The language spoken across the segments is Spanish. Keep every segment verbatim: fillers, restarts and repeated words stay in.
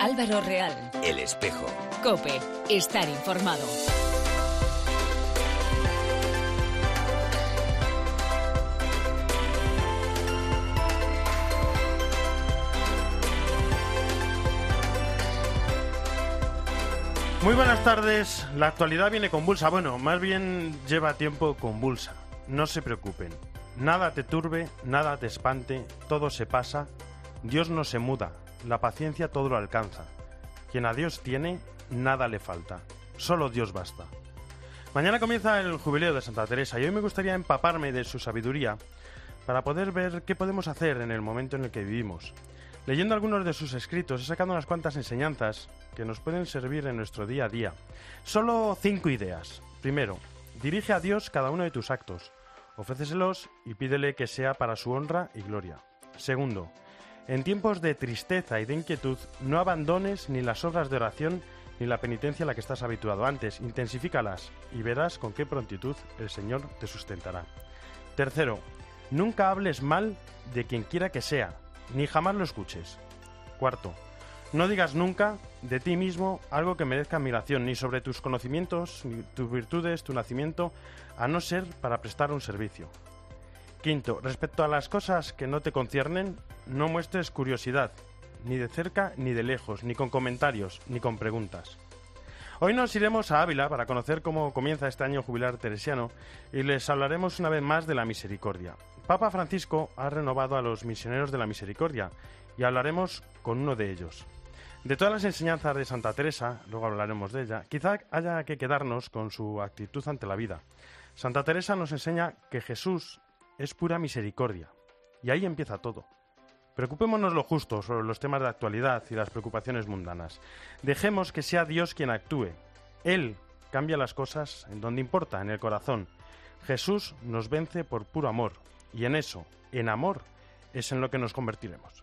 Álvaro Real. El Espejo. COPE. Estar informado. Muy buenas tardes. La actualidad viene convulsa. Bueno, más bien lleva tiempo convulsa. No se preocupen. Nada te turbe, nada te espante, todo se pasa. Dios no se muda, la paciencia todo lo alcanza. Quien a Dios tiene, nada le falta. Solo Dios basta. Mañana comienza el jubileo de Santa Teresa y hoy me gustaría empaparme de su sabiduría para poder ver qué podemos hacer en el momento en el que vivimos. Leyendo algunos de sus escritos he sacado unas cuantas enseñanzas que nos pueden servir en nuestro día a día. Solo cinco ideas. Primero, dirige a Dios cada uno de tus actos. Ofréceselos y pídele que sea para su honra y gloria. Segundo, en tiempos de tristeza y de inquietud, no abandones ni las obras de oración ni la penitencia a la que estás habituado. Antes, intensifícalas y verás con qué prontitud el Señor te sustentará. Tercero, nunca hables mal de quien quiera que sea, ni jamás lo escuches. Cuarto, no digas nunca de ti mismo algo que merezca admiración, ni sobre tus conocimientos, ni tus virtudes, tu nacimiento, a no ser para prestar un servicio. Quinto, respecto a las cosas que no te conciernen, no muestres curiosidad, ni de cerca ni de lejos, ni con comentarios, ni con preguntas. Hoy nos iremos a Ávila para conocer cómo comienza este año jubilar teresiano y les hablaremos una vez más de la misericordia. Papa Francisco ha renovado a los misioneros de la misericordia y hablaremos con uno de ellos. De todas las enseñanzas de Santa Teresa, luego hablaremos de ella, quizá haya que quedarnos con su actitud ante la vida. Santa Teresa nos enseña que Jesús es pura misericordia y ahí empieza todo. Preocupémonos lo justo sobre los temas de actualidad y las preocupaciones mundanas. Dejemos que sea Dios quien actúe. Él cambia las cosas en donde importa, en el corazón. Jesús nos vence por puro amor. Y en eso, en amor, es en lo que nos convertiremos.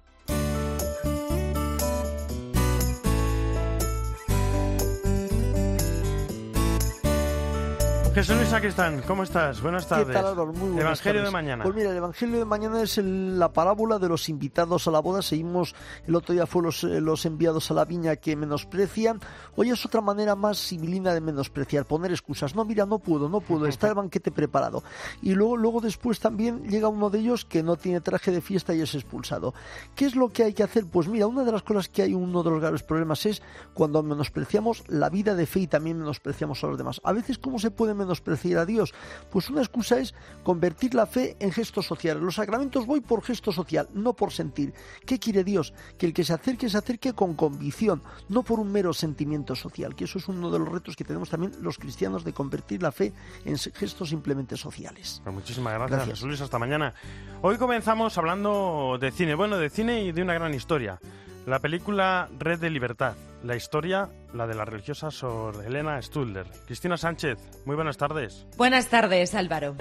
Jesús Luis Sacristán, ¿cómo estás? Buenas tardes. ¿Qué tal, Álvaro? Muy buenas Evangelio tardes. de mañana. Pues mira, el Evangelio de mañana es el, la parábola de los invitados a la boda. Seguimos, el otro día fue los, los enviados a la viña que menosprecian. Hoy es otra manera más civilina de menospreciar, poner excusas. No, mira, no puedo, no puedo, está el banquete preparado. Y luego, luego después también llega uno de ellos que no tiene traje de fiesta y es expulsado. ¿Qué es lo que hay que hacer? Pues mira, una de las cosas que hay, uno de los graves problemas es cuando menospreciamos la vida de fe y también menospreciamos a los demás. A veces, ¿cómo se puede menospreciar a Dios? Pues una excusa es convertir la fe en gestos sociales. Los sacramentos voy por gesto social, no por sentir. ¿Qué quiere Dios? Que el que se acerque se acerque con convicción, no por un mero sentimiento social, que eso es uno de los retos que tenemos también los cristianos, de convertir la fe en gestos simplemente sociales. Pues muchísimas gracias, Gracias. Jesús Luis, hasta mañana. Hoy comenzamos hablando de cine, bueno, de cine y de una gran historia. La película Red de Libertad. La historia, la de la religiosa Sor Elena Stutler. Cristina Sánchez, muy buenas tardes. Buenas tardes, Álvaro.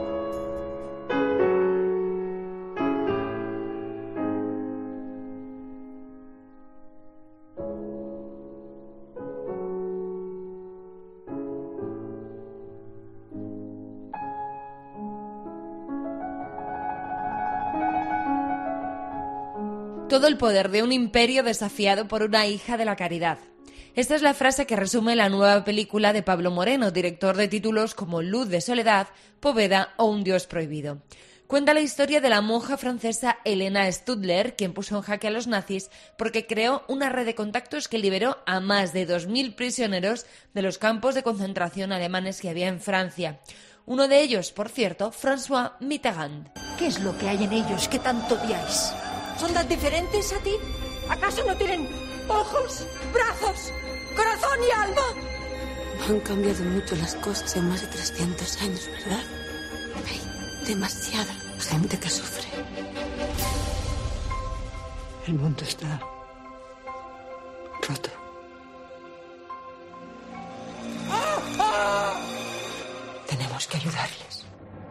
Todo el poder de un imperio desafiado por una hija de la caridad. Esta es la frase que resume la nueva película de Pablo Moreno, director de títulos como Luz de Soledad, Poveda o Un Dios Prohibido. Cuenta la historia de la monja francesa Elena Stutler, quien puso en jaque a los nazis porque creó una red de contactos que liberó a más de dos mil prisioneros de los campos de concentración alemanes que había en Francia. Uno de ellos, por cierto, François Mitterrand. ¿Qué es lo que hay en ellos que tanto odiáis? ¿Son tan diferentes a ti? ¿Acaso no tienen ojos, brazos, corazón y alma? Han cambiado mucho las cosas en más de trescientos años, ¿verdad? Hay demasiada gente que sufre. El mundo está roto. Tenemos que ayudarles.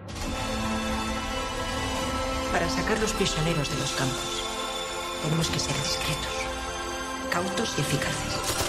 Para sacar los prisioneros de los campos, tenemos que ser discretos, cautos y eficaces.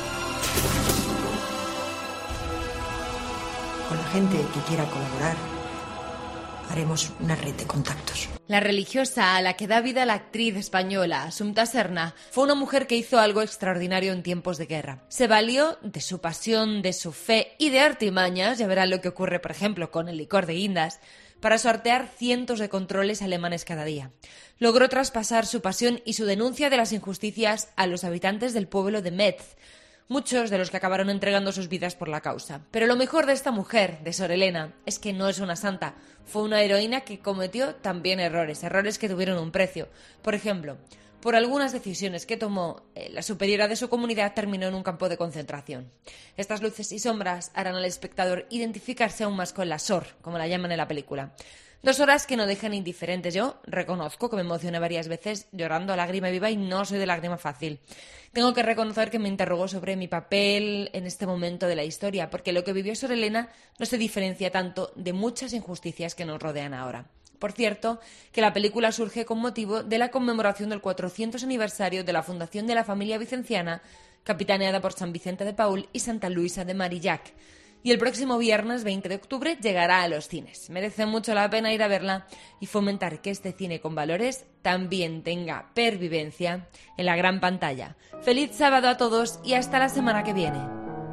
Con la gente que quiera colaborar, haremos una red de contactos. La religiosa a la que da vida la actriz española Assumpta Serna fue una mujer que hizo algo extraordinario en tiempos de guerra. Se valió de su pasión, de su fe y de artimañas, ya verán lo que ocurre por ejemplo con el licor de guindas, para sortear cientos de controles alemanes cada día. Logró traspasar su pasión y su denuncia de las injusticias a los habitantes del pueblo de Metz, muchos de los que acabaron entregando sus vidas por la causa. Pero lo mejor de esta mujer, de Sor Elena, es que no es una santa. Fue una heroína que cometió también errores, errores que tuvieron un precio. Por ejemplo, por algunas decisiones que tomó, eh, la superiora de su comunidad terminó en un campo de concentración. Estas luces y sombras harán al espectador identificarse aún más con la Sor, como la llaman en la película. Dos horas que no dejan indiferentes. Yo reconozco que me emocioné varias veces llorando a lágrima viva y no soy de lágrima fácil. Tengo que reconocer que me interrogó sobre mi papel en este momento de la historia, porque lo que vivió Sor Elena no se diferencia tanto de muchas injusticias que nos rodean ahora. Por cierto, que la película surge con motivo de la conmemoración del cuatrocientos aniversario de la fundación de la familia vicenciana, capitaneada por San Vicente de Paúl y Santa Luisa de Marillac. Y el próximo viernes veinte de octubre llegará a los cines. Merece mucho la pena ir a verla y fomentar que este cine con valores también tenga pervivencia en la gran pantalla. Feliz sábado a todos y hasta la semana que viene.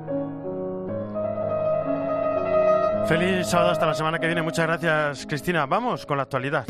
Feliz sábado hasta la semana que viene. Muchas gracias, Cristina. Vamos con la actualidad.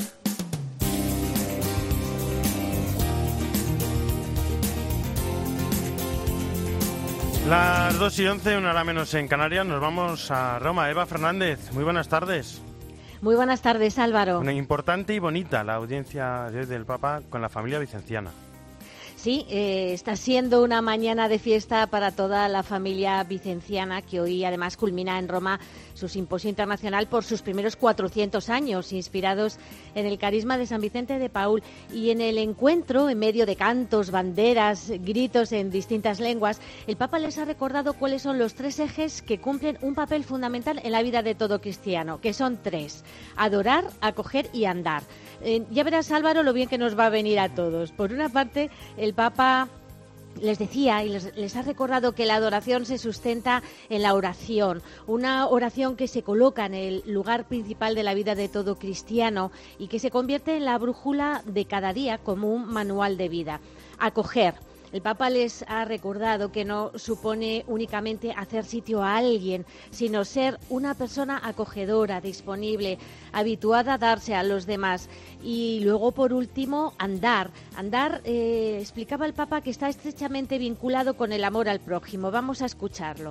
Las dos y once, una hora menos en Canarias, nos vamos a Roma. Eva Fernández, muy buenas tardes. Muy buenas tardes, Álvaro. Una importante y bonita la audiencia de hoy del Papa con la familia vicenciana. Sí, eh, está siendo una mañana de fiesta para toda la familia vicenciana, que hoy además culmina en Roma su simposio internacional por sus primeros cuatrocientos años, inspirados en el carisma de San Vicente de Paúl. Y en el encuentro, en medio de cantos, banderas, gritos en distintas lenguas, el Papa les ha recordado cuáles son los tres ejes que cumplen un papel fundamental en la vida de todo cristiano, que son tres: adorar, acoger y andar. Eh, ya verás, Álvaro, lo bien que nos va a venir a todos. Por una parte, el Papa les decía y les, les ha recordado que la adoración se sustenta en la oración, una oración que se coloca en el lugar principal de la vida de todo cristiano y que se convierte en la brújula de cada día como un manual de vida. Acoger. El Papa les ha recordado que no supone únicamente hacer sitio a alguien, sino ser una persona acogedora, disponible, habituada a darse a los demás. Y luego, por último, andar. Andar, eh, explicaba el Papa, que está estrechamente vinculado con el amor al prójimo. Vamos a escucharlo.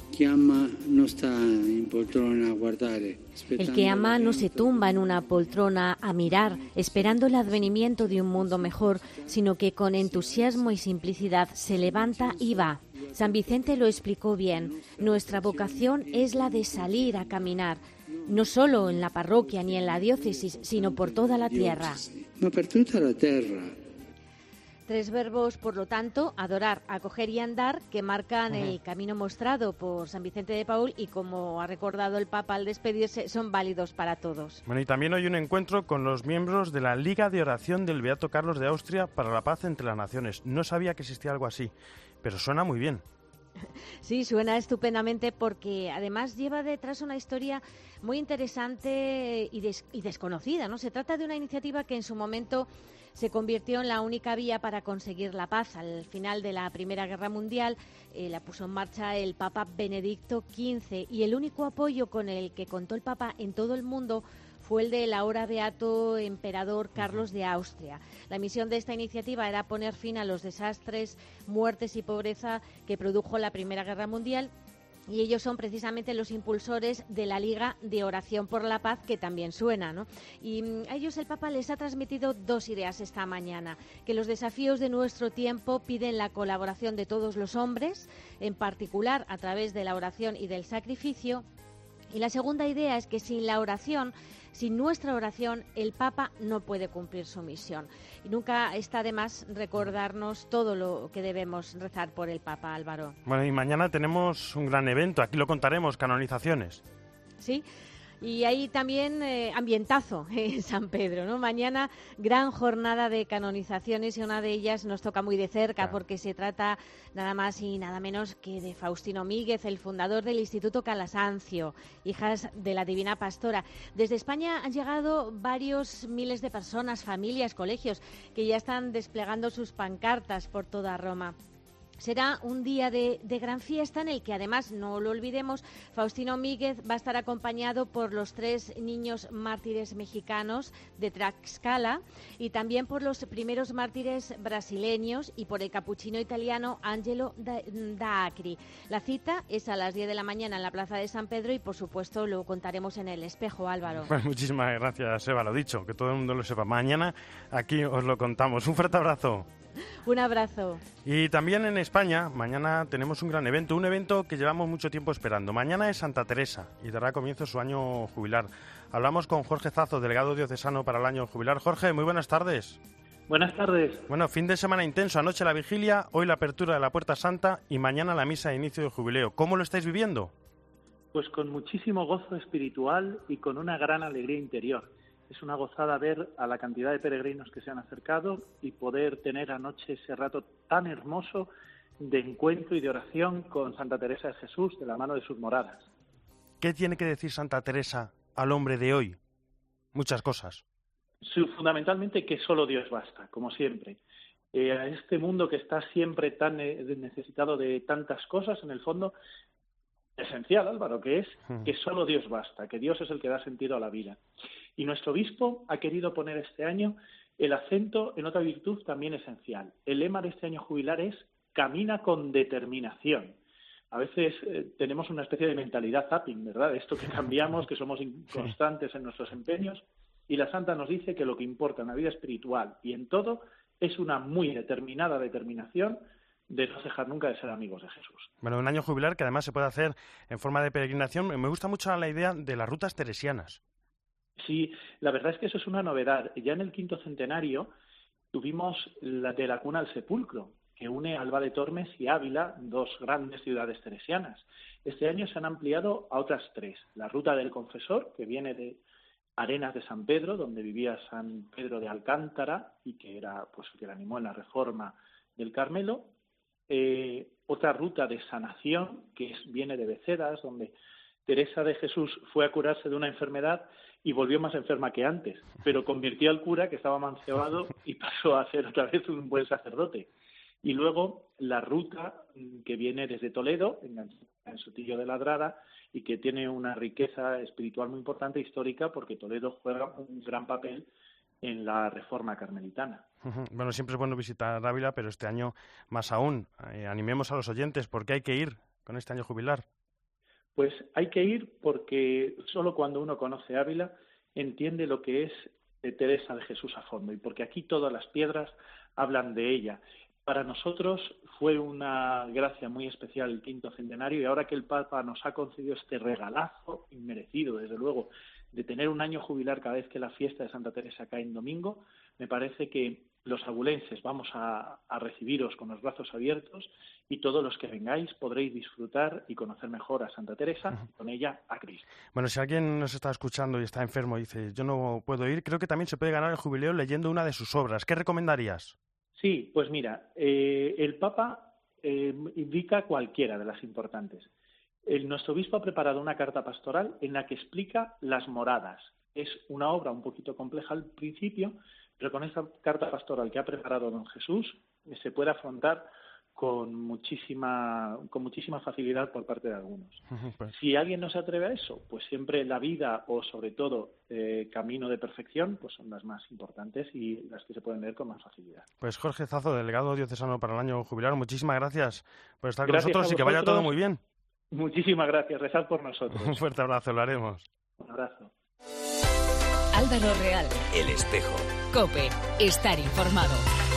El que ama no se tumba en una poltrona a mirar, esperando el advenimiento de un mundo mejor, sino que con entusiasmo y simplicidad se levanta y va. San Vicente lo explicó bien. Nuestra vocación es la de salir a caminar, no solo en la parroquia ni en la diócesis, sino por toda la tierra. Tres verbos, por lo tanto: adorar, acoger y andar, que marcan uh-huh. el camino mostrado por San Vicente de Paúl y, como ha recordado el Papa al despedirse, son válidos para todos. Bueno, y también hoy un encuentro con los miembros de la Liga de Oración del Beato Carlos de Austria para la Paz entre las Naciones. No sabía que existía algo así, pero suena muy bien. Sí, suena estupendamente, porque además lleva detrás una historia muy interesante y, des- y desconocida, ¿no? Se trata de una iniciativa que en su momento se convirtió en la única vía para conseguir la paz al final de la Primera Guerra Mundial. Eh, la puso en marcha el Papa Benedicto quince, y el único apoyo con el que contó el Papa en todo el mundo fue el del ahora beato emperador Carlos de Austria. La misión de esta iniciativa era poner fin a los desastres, muertes y pobreza que produjo la Primera Guerra Mundial, y ellos son precisamente los impulsores de la Liga de Oración por la Paz, que también suena, ¿no? Y a ellos el Papa les ha transmitido dos ideas esta mañana: que los desafíos de nuestro tiempo piden la colaboración de todos los hombres, en particular a través de la oración y del sacrificio. Y la segunda idea es que sin la oración, sin nuestra oración, el Papa no puede cumplir su misión. Y nunca está de más recordarnos todo lo que debemos rezar por el Papa, Álvaro. Bueno, y mañana tenemos un gran evento, aquí lo contaremos, canonizaciones. Sí. Y hay también eh, ambientazo en San Pedro, ¿no? Mañana gran jornada de canonizaciones y una de ellas nos toca muy de cerca, claro, porque se trata nada más y nada menos que de Faustino Míguez, el fundador del Instituto Calasancio, Hijas de la Divina Pastora. Desde España han llegado varios miles de personas, familias, colegios, que ya están desplegando sus pancartas por toda Roma. Será un día de, de gran fiesta en el que, además, no lo olvidemos, Faustino Míguez va a estar acompañado por los tres niños mártires mexicanos de Tlaxcala y también por los primeros mártires brasileños y por el capuchino italiano Angelo D'Acri. La cita es a las diez de la mañana en la Plaza de San Pedro y, por supuesto, lo contaremos en El Espejo, Álvaro. Pues muchísimas gracias, Eva, lo dicho, que todo el mundo lo sepa. Mañana aquí os lo contamos. Un fuerte abrazo. Un abrazo. Y también en España, mañana tenemos un gran evento, un evento que llevamos mucho tiempo esperando. Mañana es Santa Teresa y dará comienzo su año jubilar. Hablamos con Jorge Zazo, delegado diocesano para el año jubilar. Jorge, muy buenas tardes. Buenas tardes. Bueno, fin de semana intenso, anoche la vigilia, hoy la apertura de la Puerta Santa y mañana la misa de inicio del jubileo. ¿Cómo lo estáis viviendo? Pues con muchísimo gozo espiritual y con una gran alegría interior. Es una gozada ver a la cantidad de peregrinos que se han acercado y poder tener anoche ese rato tan hermoso de encuentro y de oración con Santa Teresa de Jesús de la mano de sus moradas. ¿Qué tiene que decir Santa Teresa al hombre de hoy? Muchas cosas. Sí, fundamentalmente que solo Dios basta, como siempre. Eh, a este mundo que está siempre tan eh, necesitado de tantas cosas, en el fondo, esencial, Álvaro, que es que solo Dios basta, que Dios es el que da sentido a la vida. Y nuestro obispo ha querido poner este año el acento en otra virtud también esencial. El lema de este año jubilar es «Camina con determinación». A veces eh, tenemos una especie de mentalidad zapping, ¿verdad? Esto que cambiamos, que somos inconstantes en nuestros empeños. Y la Santa nos dice que lo que importa en la vida espiritual y en todo es una muy determinada determinación de no dejar nunca de ser amigos de Jesús. Bueno, un año jubilar que además se puede hacer en forma de peregrinación. Me gusta mucho la idea de las rutas teresianas. Sí, la verdad es que eso es una novedad. Ya en el quinto centenario tuvimos la de la Cuna al Sepulcro, que une Alba de Tormes y Ávila, dos grandes ciudades teresianas. Este año se han ampliado a otras tres. La Ruta del Confesor, que viene de Arenas de San Pedro, donde vivía San Pedro de Alcántara y que era, pues, que le animó en la reforma del Carmelo. Eh, otra ruta de sanación, que es, viene de Becedas, donde Teresa de Jesús fue a curarse de una enfermedad y volvió más enferma que antes, pero convirtió al cura, que estaba mancebado, y pasó a ser otra vez un buen sacerdote. Y luego la ruta que viene desde Toledo, en Sotillo de Ladrada, y que tiene una riqueza espiritual muy importante, histórica, porque Toledo juega un gran papel en la reforma carmelitana. Bueno, siempre es bueno visitar Ávila, pero este año más aún. Eh, animemos a los oyentes, ¿por qué hay que ir con este año jubilar? Pues hay que ir porque solo cuando uno conoce Ávila entiende lo que es de Teresa de Jesús a fondo, y porque aquí todas las piedras hablan de ella. Para nosotros fue una gracia muy especial el quinto centenario, y ahora que el Papa nos ha concedido este regalazo inmerecido, desde luego, de tener un año jubilar cada vez que la fiesta de Santa Teresa cae en domingo, me parece que los abulenses vamos a, a recibiros con los brazos abiertos, y todos los que vengáis podréis disfrutar y conocer mejor a Santa Teresa, uh-huh. y con ella a Cristo. Bueno, si alguien nos está escuchando y está enfermo y dice yo no puedo ir, creo que también se puede ganar el jubileo leyendo una de sus obras. ¿Qué recomendarías? Sí, pues mira, eh, el Papa eh, indica cualquiera de las importantes. El, nuestro obispo ha preparado una carta pastoral en la que explica las moradas. Es una obra un poquito compleja al principio, pero con esta carta pastoral que ha preparado don Jesús se puede afrontar con muchísima con muchísima facilidad por parte de algunos. Pues. Si alguien no se atreve a eso, pues siempre la vida o sobre todo eh, camino de perfección, pues son las más importantes y las que se pueden leer con más facilidad. Pues Jorge Zazo, delegado diocesano para el año jubilar, muchísimas gracias por estar gracias con nosotros y que vaya todo muy bien. Muchísimas gracias, rezad por nosotros. Un fuerte abrazo, lo haremos. Un abrazo. Álvaro Real. El Espejo. COPE. Estar informado.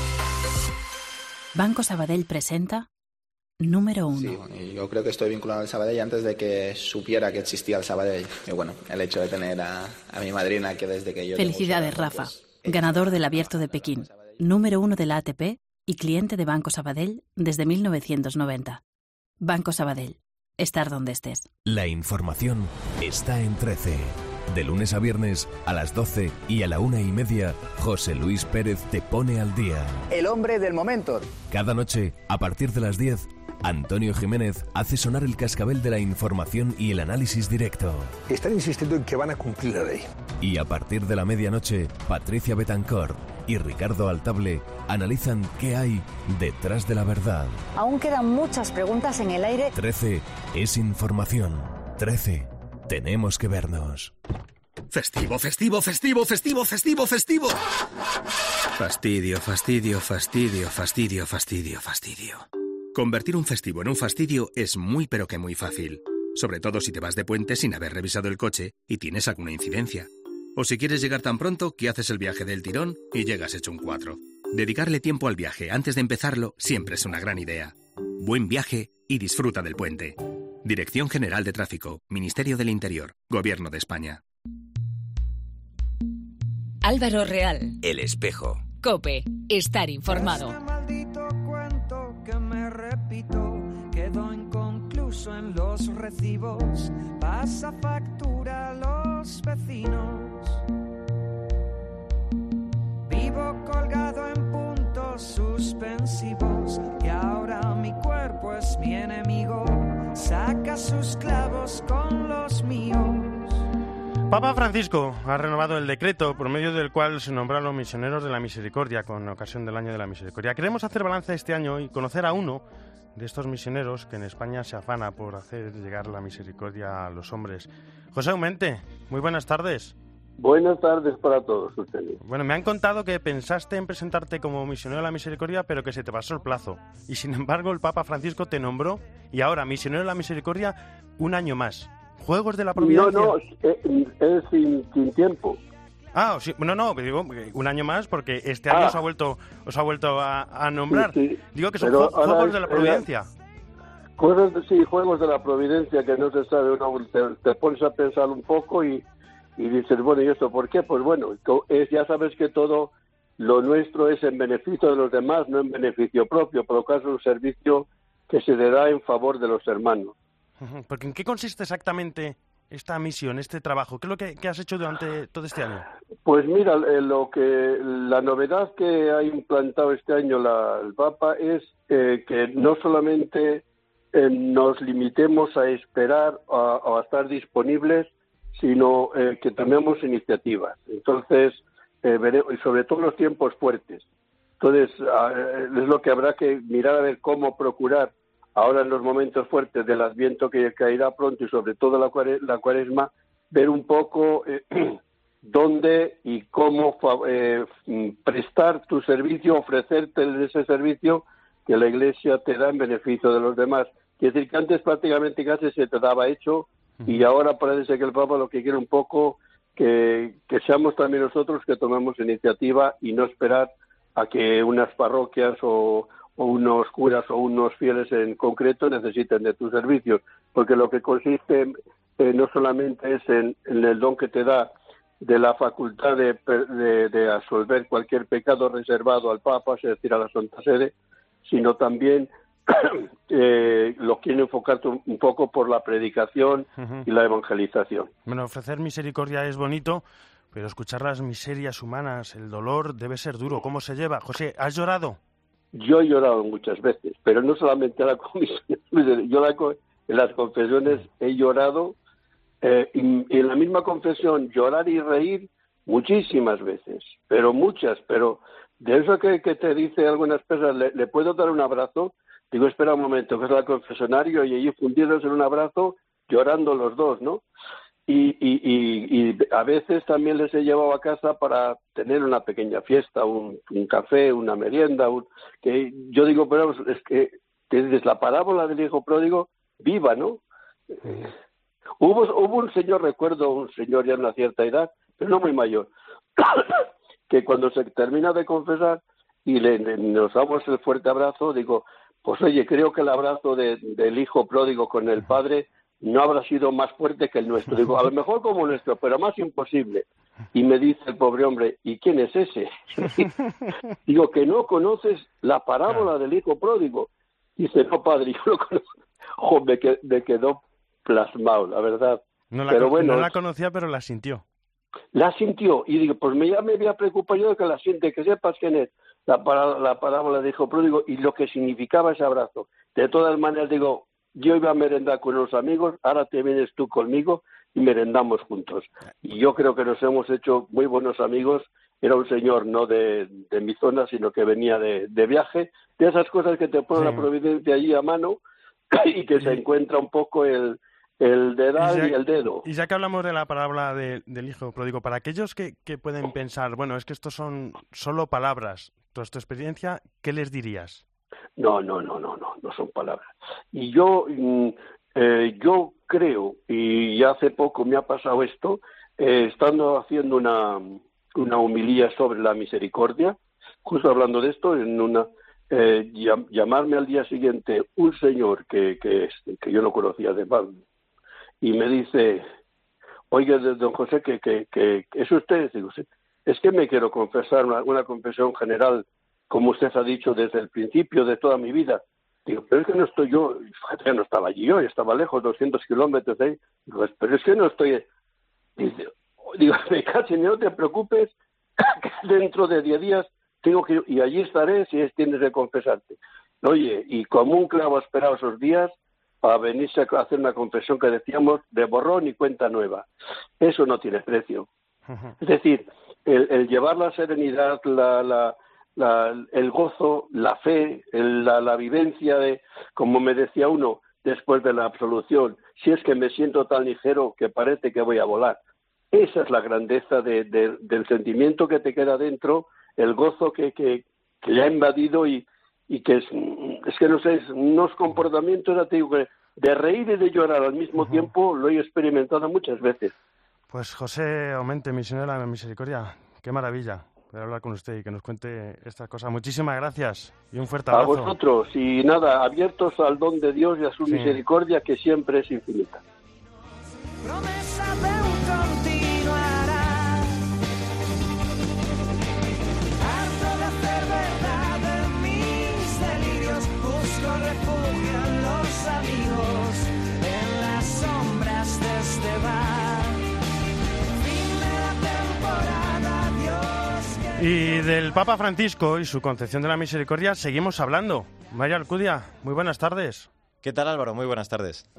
Banco Sabadell presenta Número uno. Sí, yo creo que estoy vinculado al Sabadell antes de que supiera que existía el Sabadell. Y bueno, el hecho de tener a, a mi madrina que desde que yo... Felicidades, Rafa, pues, ganador del Abierto de Pekín, número uno de la A T P y cliente de Banco Sabadell desde mil novecientos noventa. Banco Sabadell, estar donde estés. La información está en trece. De lunes a viernes, a las doce y a la una y media, José Luis Pérez te pone al día. El hombre del momento. Cada noche, a partir de las diez, Antonio Jiménez hace sonar el cascabel de la información y el análisis directo. Están insistiendo en que van a cumplir la ley. Y a partir de la medianoche, Patricia Betancor y Ricardo Altable analizan qué hay detrás de la verdad. Aún quedan muchas preguntas en el aire. trece es información. trece, tenemos que vernos. Festivo, festivo, festivo, festivo, festivo, festivo. Fastidio, fastidio, fastidio, fastidio, fastidio, fastidio. Convertir un festivo en un fastidio es muy pero que muy fácil. Sobre todo si te vas de puente sin haber revisado el coche y tienes alguna incidencia. O si quieres llegar tan pronto que haces el viaje del tirón y llegas hecho un cuatro. Dedicarle tiempo al viaje antes de empezarlo siempre es una gran idea. Buen viaje y disfruta del puente. Dirección General de Tráfico, Ministerio del Interior, Gobierno de España. Álvaro Real. El espejo. COPE. Estar informado. Este maldito cuento que me repito quedó inconcluso en los recibos. Pasa factura a los vecinos. Vivo colgado en puntos suspensivos y ahora mi cuerpo es mi enemigo. Saca sus clavos con los míos. Papa Francisco ha renovado el decreto por medio del cual se nombran los misioneros de la misericordia con ocasión del Año de la Misericordia. Queremos hacer balance este año y conocer a uno de estos misioneros que en España se afana por hacer llegar la misericordia a los hombres. José Aumente, muy buenas tardes. Buenas tardes para todos ustedes. Bueno, me han contado que pensaste en presentarte como misionero de la misericordia, pero que se te pasó el plazo. Y sin embargo, el Papa Francisco te nombró y ahora misionero de la misericordia un año más. ¿Juegos de la Providencia? No, no, es, es sin, sin tiempo. Ah, sí, no, no, digo un año más porque este año ah. os ha vuelto os ha vuelto a, a nombrar. Sí, sí. Digo que son Pero ju- Juegos es, de la Providencia. Cosas, sí, Juegos de la Providencia que no se sabe, uno te, te pones a pensar un poco y, y dices, bueno, ¿y esto por qué? Pues bueno, es, ya sabes que todo lo nuestro es en beneficio de los demás, no en beneficio propio, por lo que es un servicio que se le da en favor de los hermanos. Porque ¿en qué consiste exactamente esta misión, este trabajo? ¿Qué es lo que, que has hecho durante todo este año? Pues mira, eh, lo que la novedad que ha implantado este año la, el Papa es eh, que no solamente eh, nos limitemos a esperar o a, a estar disponibles, sino eh, que tomemos iniciativas. Entonces, eh, veremos, y sobre todo los tiempos fuertes. Entonces, eh, es lo que habrá que mirar a ver cómo procurar ahora en los momentos fuertes del Adviento que caerá pronto y sobre todo la, cuare- la Cuaresma, ver un poco eh, dónde y cómo eh, prestar tu servicio, ofrecerte ese servicio que la Iglesia te da en beneficio de los demás. Es decir, que antes prácticamente casi se te daba hecho y ahora parece que el Papa lo que quiere un poco que, que seamos también nosotros que tomemos iniciativa y no esperar a que unas parroquias o o unos curas o unos fieles en concreto necesiten de tus servicios, porque lo que consiste eh, no solamente es en, en el don que te da de la facultad de, de, de absolver cualquier pecado reservado al Papa, es decir, a la Santa Sede, sino también eh, lo quiere enfocar un poco por la predicación uh-huh. y la evangelización. Bueno, ofrecer misericordia es bonito, pero escuchar las miserias humanas, el dolor, debe ser duro. ¿Cómo se lleva? José, ¿has llorado? Yo he llorado muchas veces, pero no solamente a la comisión, yo la, en las confesiones he llorado, eh, y, y en la misma confesión llorar y reír muchísimas veces, pero muchas, pero de eso que, que te dice algunas personas, ¿le, ¿le puedo dar un abrazo? Digo, espera un momento, que es el confesionario y allí fundidos en un abrazo, llorando los dos, ¿no? Y, y, y, y a veces también les he llevado a casa para tener una pequeña fiesta, un, un café, una merienda, un, que yo digo, pero es que desde la parábola del hijo pródigo, viva, ¿no? Eh, hubo, hubo un señor, recuerdo, un señor ya de una cierta edad, pero no muy mayor, que cuando se termina de confesar y le, le, nos damos el fuerte abrazo, digo, pues oye, creo que el abrazo de, del hijo pródigo con el padre no habrá sido más fuerte que el nuestro. Digo, a lo mejor como el nuestro, pero más imposible. Y me dice el pobre hombre, ¿y quién es ese? Digo, que no conoces la parábola del hijo pródigo. Dice, no, padre, yo lo conozco. Oh, me, qued- me quedó plasmado, la verdad. No la, pero con- bueno, no la conocía, pero la sintió. La sintió, y digo, pues me, ya me había preocupado yo de que la siente, que sepas quién es. La, para, la parábola de hijo pródigo y lo que significaba ese abrazo. De todas maneras, digo, yo iba a merendar con unos amigos, ahora te vienes tú conmigo y merendamos juntos. Y yo creo que nos hemos hecho muy buenos amigos. Era un señor no de, de mi zona, sino que venía de, de viaje, de esas cosas que te pone sí. la providencia allí a mano y que sí. se encuentra un poco el, el dedal y, ya, y el dedo. Y ya que hablamos de la parábola de, del hijo pródigo, para aquellos que, que pueden pensar, bueno, es que estos son solo palabras, toda tu experiencia, ¿qué les dirías? No, no, no, no, no, no son palabras. Y yo, eh, yo creo, y hace poco me ha pasado esto, eh, estando haciendo una, una homilía sobre la misericordia, justo hablando de esto, en una eh, llamarme al día siguiente un señor que, que, que yo no conocía de mal, y me dice, oye, don José, que, que, que es usted, digo, sí, es que me quiero confesar una, una confesión general, como usted ha dicho, desde el principio de toda mi vida. Digo, pero es que no estoy yo, fíjate, no estaba allí yo, estaba lejos, doscientos kilómetros de ahí. Digo, pero es que no estoy... Dice, digo, casi no te preocupes, que dentro de diez días tengo que ir, y allí estaré si es, tienes que confesarte. Oye, y como un clavo ha esperado esos días para venirse a hacer una confesión que decíamos de borrón y cuenta nueva. Eso no tiene precio. Es decir, el, el llevar la serenidad, la... la La, el gozo, la fe, el, la, la vivencia de, como me decía uno, después de la absolución, si es que me siento tan ligero que parece que voy a volar. Esa es la grandeza de, de, del sentimiento que te queda dentro, el gozo que, que, que ya ha invadido y, y que es, es que no sé, es unos comportamientos, ya te digo, que de reír y de llorar al mismo uh-huh. tiempo lo he experimentado muchas veces. Pues José Aumente, misionero de la Misericordia, qué maravilla poder hablar con usted y que nos cuente estas cosas. Muchísimas gracias y un fuerte abrazo. A vosotros, y nada, abiertos al don de Dios y a su sí. misericordia, que siempre es infinita. Promesa de un continuará. Harto de hacer verdad de mis delirios, busco refugio en los amigos, en las sombras de este bar. Fin de la temporada, Dios. Y del Papa Francisco y su concepción de la misericordia seguimos hablando. María Alcudia, muy buenas tardes. ¿Qué tal, Álvaro? Muy buenas tardes.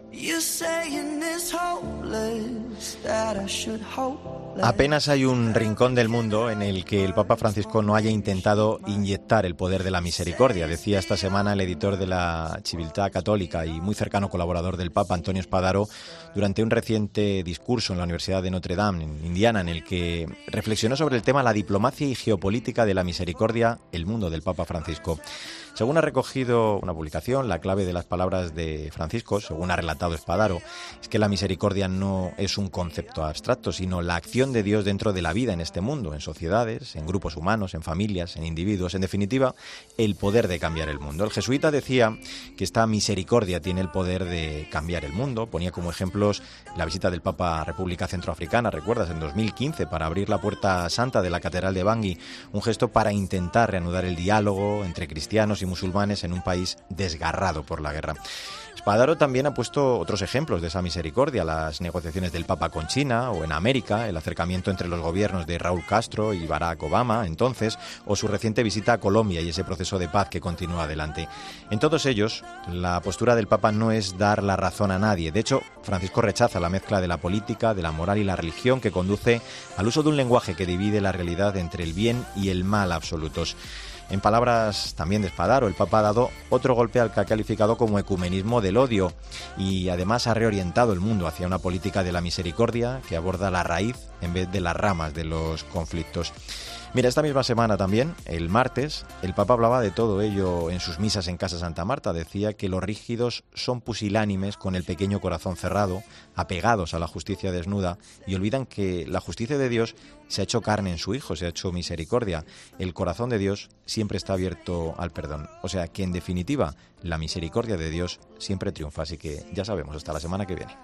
Apenas hay un rincón del mundo en el que el Papa Francisco no haya intentado inyectar el poder de la misericordia. Decía esta semana el editor de la Civiltà Católica y muy cercano colaborador del Papa, Antonio Spadaro, durante un reciente discurso en la Universidad de Notre Dame, en Indiana, en el que reflexionó sobre el tema la diplomacia y geopolítica de la misericordia, el mundo del Papa Francisco. Según ha recogido una publicación, la clave de las palabras de Francisco, según ha relatado Spadaro, es que la misericordia no es un concepto abstracto, sino la acción de Dios dentro de la vida en este mundo, en sociedades, en grupos humanos, en familias, en individuos, en definitiva, el poder de cambiar el mundo. El jesuita decía que esta misericordia tiene el poder de cambiar el mundo. Ponía como ejemplos la visita del Papa a República Centroafricana, recuerdas, en dos mil quince, para abrir la puerta santa de la Catedral de Bangui, un gesto para intentar reanudar el diálogo entre cristianos y musulmanes en un país desgarrado por la guerra. Spadaro también ha puesto otros ejemplos de esa misericordia, las negociaciones del Papa con China, o en América, el acercamiento entre los gobiernos de Raúl Castro y Barack Obama, entonces, o su reciente visita a Colombia y ese proceso de paz que continúa adelante. En todos ellos, la postura del Papa no es dar la razón a nadie. De hecho, Francisco rechaza la mezcla de la política, de la moral y la religión que conduce al uso de un lenguaje que divide la realidad entre el bien y el mal absolutos. En palabras también de Spadaro, el Papa ha dado otro golpe al que ha calificado como ecumenismo del odio y además ha reorientado el mundo hacia una política de la misericordia que aborda la raíz en vez de las ramas de los conflictos. Mira, esta misma semana también, el martes, el Papa hablaba de todo ello en sus misas en Casa Santa Marta. Decía que los rígidos son pusilánimes con el pequeño corazón cerrado, apegados a la justicia desnuda y olvidan que la justicia de Dios se ha hecho carne en su Hijo, se ha hecho misericordia. El corazón de Dios siempre está abierto al perdón. O sea que, en definitiva, la misericordia de Dios siempre triunfa. Así que ya sabemos, hasta la semana que viene.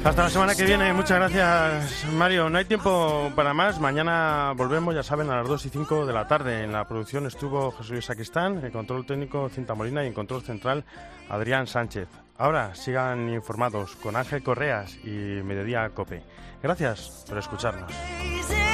Hasta la semana que viene. Muchas gracias, Mario. No hay tiempo para más. Mañana volvemos, ya saben, a las dos y cinco de la tarde. En la producción estuvo Jesús Luis Sacristán, en control técnico Cinta Molina y en control central Adrián Sánchez. Ahora sigan informados con Ángel Correas y Mediodía Cope. Gracias por escucharnos.